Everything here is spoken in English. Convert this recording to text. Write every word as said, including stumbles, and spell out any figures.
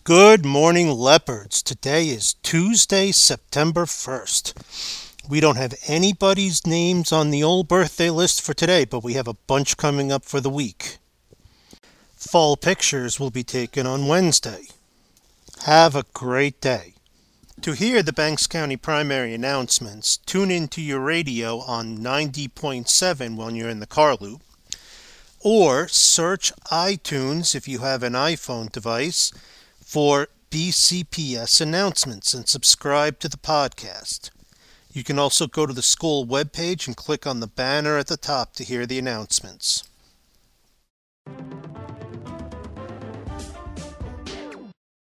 Good morning, leopards. Today is Tuesday, September first. We don't have anybody's names on the old birthday list for today, but we have a bunch coming up for the week. Fall pictures will be taken on Wednesday. Have a great day. To hear the Banks County primary announcements, tune into your radio on ninety point seven when you're in the car loop, or search iTunes if you have an iPhone device for B C P S announcements and subscribe to the podcast. You can also go to the school webpage and click on the banner at the top to hear the announcements.